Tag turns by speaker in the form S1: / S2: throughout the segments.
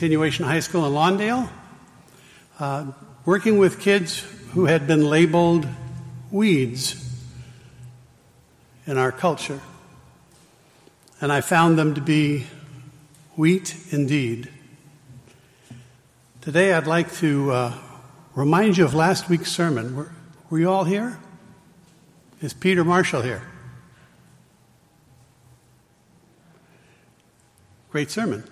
S1: Continuation High School in Lawndale, working with kids who had been labeled weeds in our culture. And I found them to be wheat indeed. Today I'd like to remind you of last week's sermon. Were you all here? Is Peter Marshall here? Great sermon.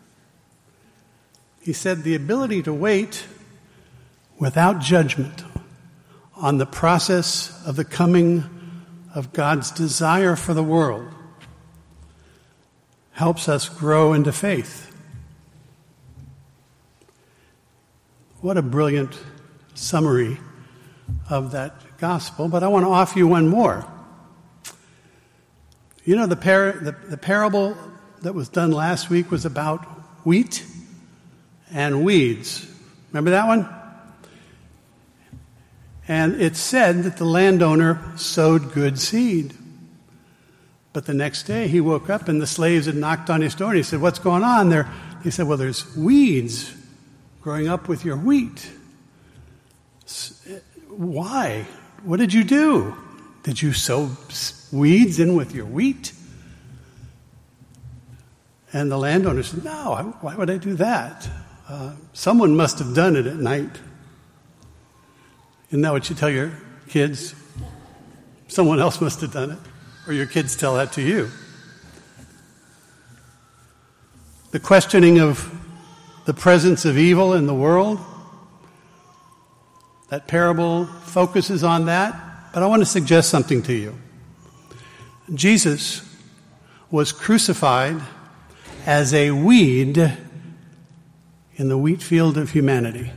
S1: He said the ability to wait without judgment on the process of the coming of God's desire for the world helps us grow into faith. What a brilliant summary of that gospel, but I want to offer you one more. You know, the parable that was done last week was about wheat and weeds. Remember that one? And it said that the landowner sowed good seed. But the next day he woke up and the slaves had knocked on his door and he said, "What's going on there?" He said, "Well, there's weeds growing up with your wheat." Why? What did you do? Did you sow weeds in with your wheat? And the landowner said, "No, why would I do that? Someone must have done it at night." Isn't that what you tell your kids? Someone else must have done it. Or your kids tell that to you. The questioning of the presence of evil in the world, that parable focuses on that. But I want to suggest something to you. Jesus was crucified as a weed in the wheat field of humanity.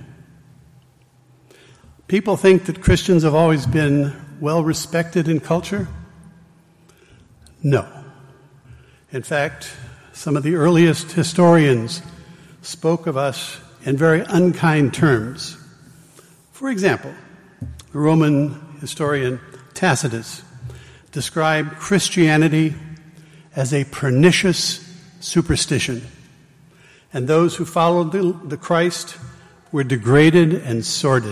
S1: People think that Christians have always been well respected in culture. No. In fact, some of the earliest historians spoke of us in very unkind terms. For example, the Roman historian Tacitus described Christianity as a pernicious superstition, and those who followed the Christ were degraded and sordid.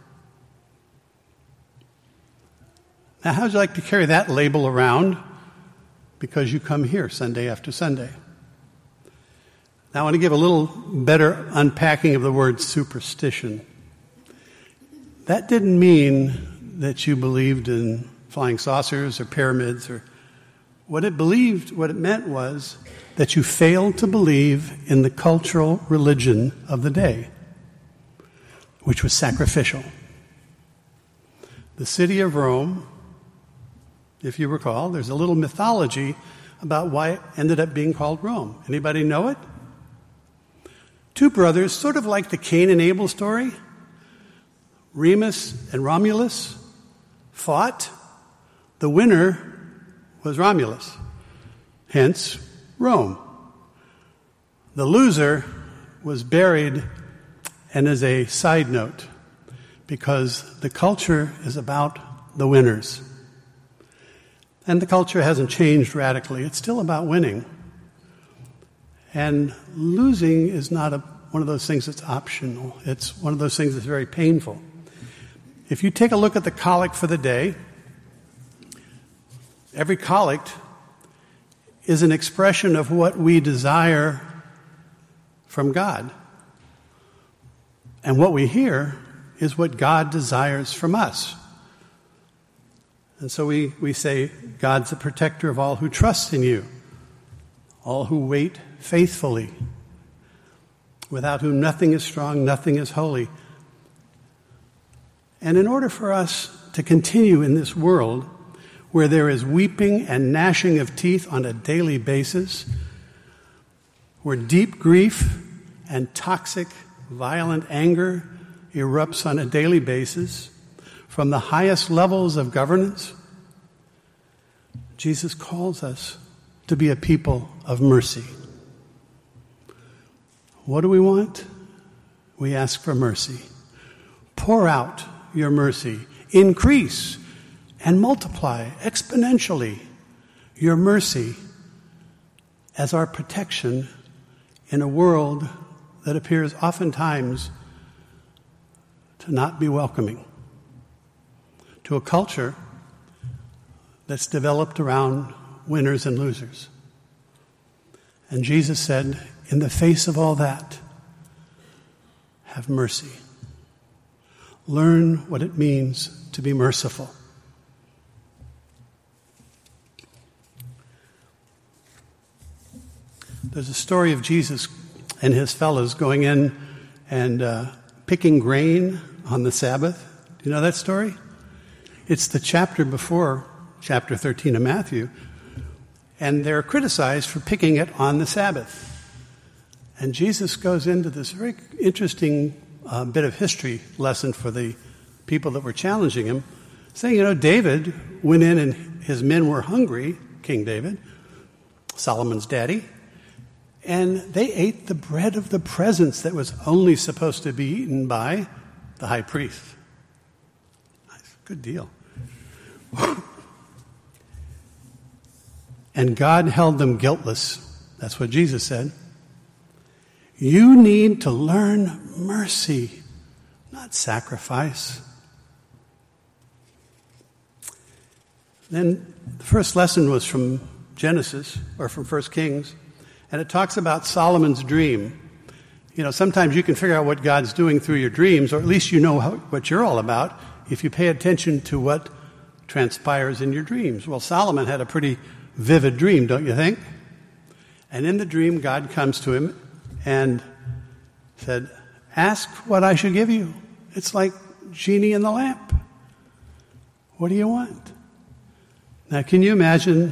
S1: Now, how would you like to carry that label around because you come here Sunday after Sunday? Now, I want to give a little better unpacking of the word superstition. That didn't mean that you believed in flying saucers or pyramids, or what it meant was that you failed to believe in the cultural religion of the day, which was sacrificial. The city of Rome, if you recall, there's a little mythology about why it ended up being called Rome. Anybody know it? Two brothers, sort of like the Cain and Abel story. Remus and Romulus fought. The winner was Romulus, hence Rome. The loser was buried, and as a side note, because the culture is about the winners. And the culture hasn't changed radically. It's still about winning. And losing is not one of those things that's optional. It's one of those things that's very painful. If you take a look at the collect for the day, every collect is an expression of what we desire from God. And what we hear is what God desires from us. And so we say, God's the protector of all who trust in you, all who wait faithfully, without whom nothing is strong, nothing is holy. And in order for us to continue in this world where there is weeping and gnashing of teeth on a daily basis, where deep grief and toxic, violent anger erupts on a daily basis, from the highest levels of governance, Jesus calls us to be a people of mercy. What do we want? We ask for mercy. Pour out your mercy. Increase and multiply exponentially your mercy as our protection in a world that appears oftentimes to not be welcoming, to a culture that's developed around winners and losers. And Jesus said, in the face of all that, have mercy. Learn what it means to be merciful. There's a story of Jesus and his fellows going in and picking grain on the Sabbath. Do you know that story? It's the chapter before chapter 13 of Matthew. And they're criticized for picking it on the Sabbath. And Jesus goes into this very interesting bit of history lesson for the people that were challenging him, saying, David went in and his men were hungry, King David, Solomon's daddy, and they ate the bread of the presence that was only supposed to be eaten by the high priest. Nice, good deal. And God held them guiltless. That's what Jesus said. You need to learn mercy, not sacrifice. Then the first lesson was from Genesis, or from 1 Kings, and it talks about Solomon's dream. Sometimes you can figure out what God's doing through your dreams, or at least you know what you're all about if you pay attention to what transpires in your dreams. Well, Solomon had a pretty vivid dream, don't you think? And in the dream, God comes to him and said, ask what I should give you. It's like genie in the lamp. What do you want? Now, can you imagine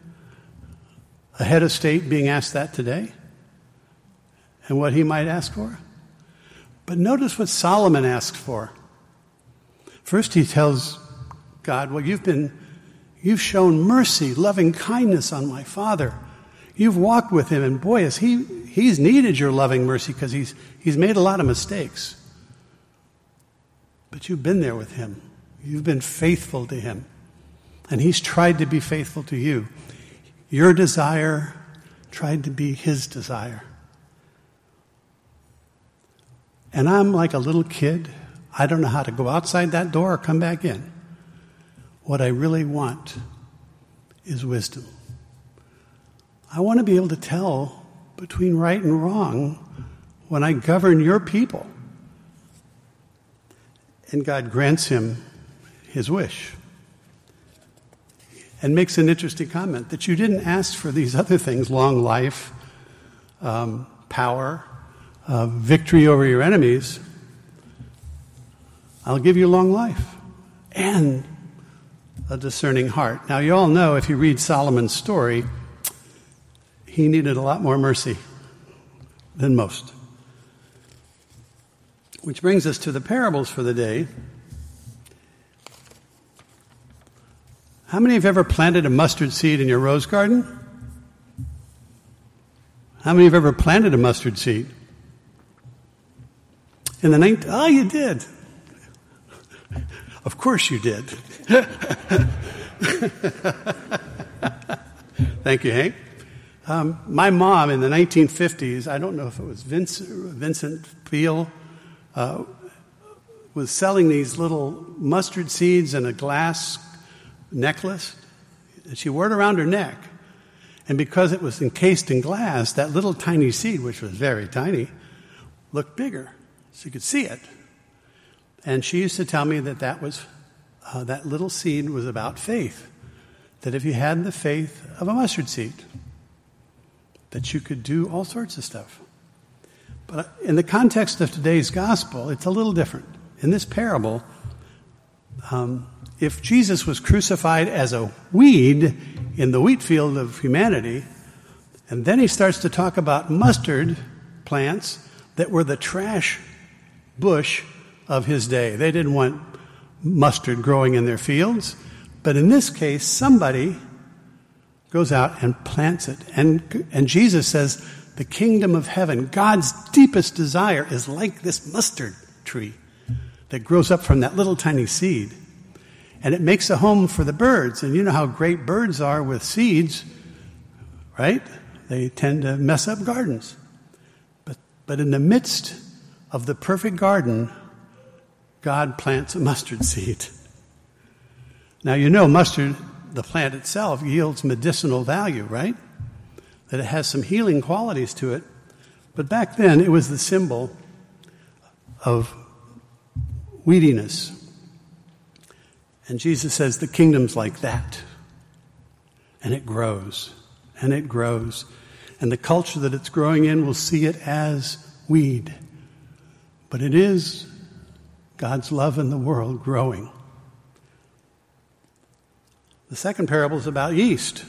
S1: a head of state being asked that today? And what he might ask for? But notice what Solomon asks for. First, he tells God, well, you've shown mercy, loving kindness on my father. You've walked with him, and boy, he's needed your loving mercy because he's made a lot of mistakes. But you've been there with him. You've been faithful to him. And he's tried to be faithful to you. Your desire tried to be his desire. And I'm like a little kid. I don't know how to go outside that door or come back in. What I really want is wisdom. I want to be able to tell between right and wrong when I govern your people. And God grants him his wish. And makes an interesting comment that you didn't ask for these other things, long life, power, victory over your enemies. I'll give you long life and a discerning heart. Now, you all know if you read Solomon's story, he needed a lot more mercy than most. Which brings us to the parables for the day. How many have ever planted a mustard seed in your rose garden? How many have ever planted a mustard seed? Oh, you did. Of course you did. Thank you, Hank. My mom in the 1950s, I don't know if it was Vincent Peel, was selling these little mustard seeds in a glass necklace. And she wore it around her neck. And because it was encased in glass, that little tiny seed, which was very tiny, looked bigger. So you could see it. And she used to tell me that that little seed was about faith. That if you had the faith of a mustard seed, that you could do all sorts of stuff. But in the context of today's gospel, it's a little different. In this parable, if Jesus was crucified as a weed in the wheat field of humanity, and then he starts to talk about mustard plants that were the trash bush of his day. They didn't want mustard growing in their fields. But in this case, somebody goes out and plants it. And Jesus says, the kingdom of heaven, God's deepest desire is like this mustard tree that grows up from that little tiny seed. And it makes a home for the birds. And you know how great birds are with seeds, right? They tend to mess up gardens. But But in the midst of the perfect garden, God plants a mustard seed. Now, you know mustard, the plant itself, yields medicinal value, right? That it has some healing qualities to it. But back then, it was the symbol of weediness. And Jesus says the kingdom's like that. And it grows, and it grows. And the culture that it's growing in will see it as weed. But it is God's love in the world growing. The second parable is about yeast.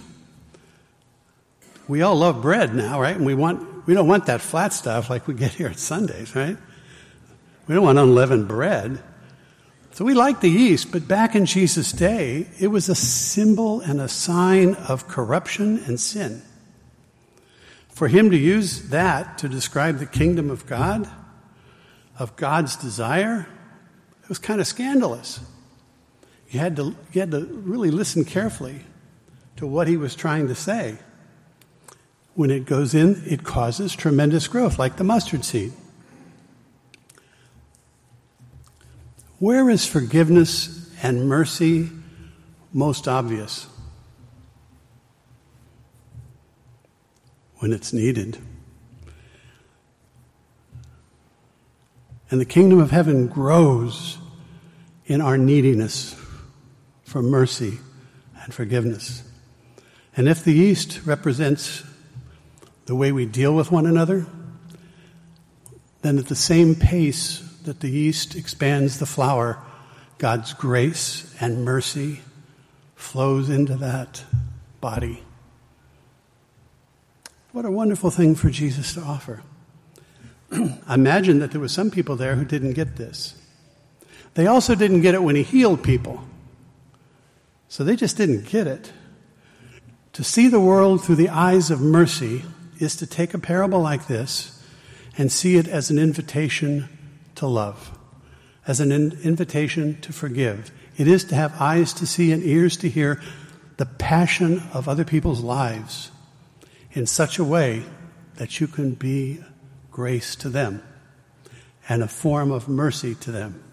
S1: We all love bread now, right? And we don't want that flat stuff like we get here at Sundays, right? We don't want unleavened bread. So we like the yeast, but back in Jesus' day, it was a symbol and a sign of corruption and sin. For him to use that to describe the kingdom of God, of God's desire, it was kind of scandalous. You had to really listen carefully to what he was trying to say. When it goes in, it causes tremendous growth, like the mustard seed. Where is forgiveness and mercy most obvious? When it's needed. And the kingdom of heaven grows in our neediness for mercy and forgiveness. And if the yeast represents the way we deal with one another, then at the same pace that the yeast expands the flour, God's grace and mercy flows into that body. What a wonderful thing for Jesus to offer. I imagine that there were some people there who didn't get this. They also didn't get it when he healed people. So they just didn't get it. To see the world through the eyes of mercy is to take a parable like this and see it as an invitation to love, as an invitation to forgive. It is to have eyes to see and ears to hear the passion of other people's lives in such a way that you can be grace to them and a form of mercy to them.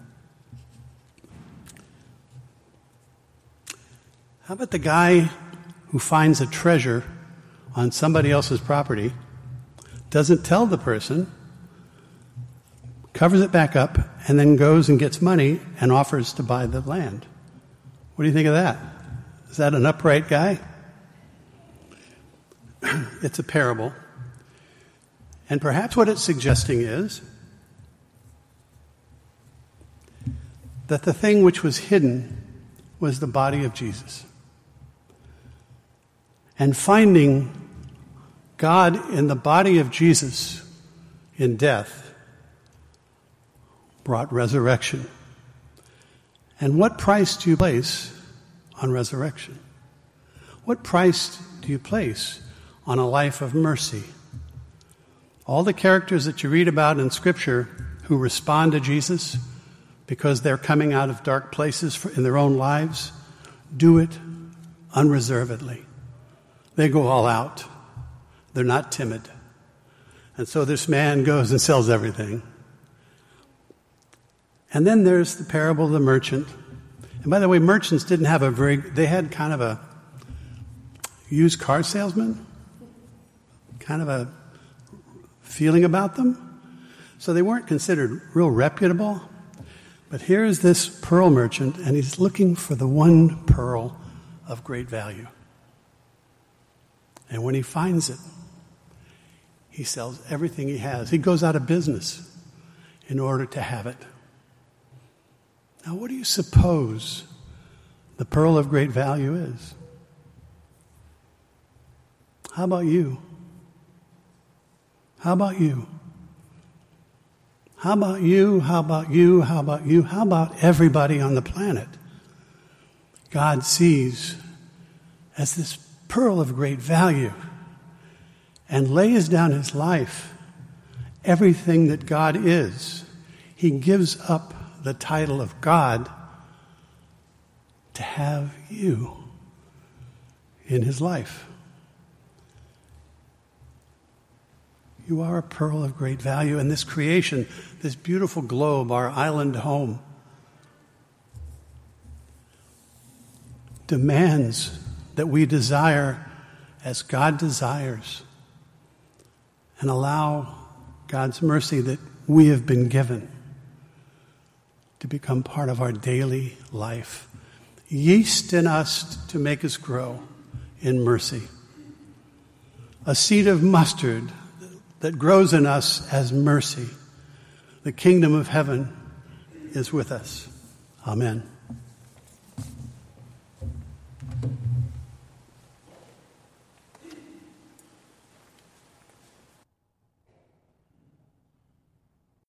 S1: How about the guy who finds a treasure on somebody else's property, doesn't tell the person, covers it back up, and then goes and gets money and offers to buy the land? What do you think of that? Is that an upright guy? It's a parable. And perhaps what it's suggesting is that the thing which was hidden was the body of Jesus. And finding God in the body of Jesus in death brought resurrection. And what price do you place on resurrection? What price do you place on a life of mercy? All the characters that you read about in Scripture who respond to Jesus because they're coming out of dark places in their own lives do it unreservedly. They go all out. They're not timid. And so this man goes and sells everything. And then there's the parable of the merchant. And by the way, merchants didn't have they had kind of a used car salesman, kind of a feeling about them. So they weren't considered real reputable. But here's this pearl merchant, and he's looking for the one pearl of great value. And when he finds it, he sells everything he has. He goes out of business in order to have it. Now, what do you suppose the pearl of great value is? How about you? How about you? How about you? How about you? How about you? How about everybody on the planet? God sees as this pearl of great value and lays down his life, everything that God is. He gives up the title of God to have you in his life. You are a pearl of great value. And this creation, this beautiful globe, our island home, demands that we desire as God desires and allow God's mercy that we have been given to become part of our daily life. Yeast in us to make us grow in mercy. A seed of mustard that grows in us as mercy. The kingdom of heaven is with us. Amen.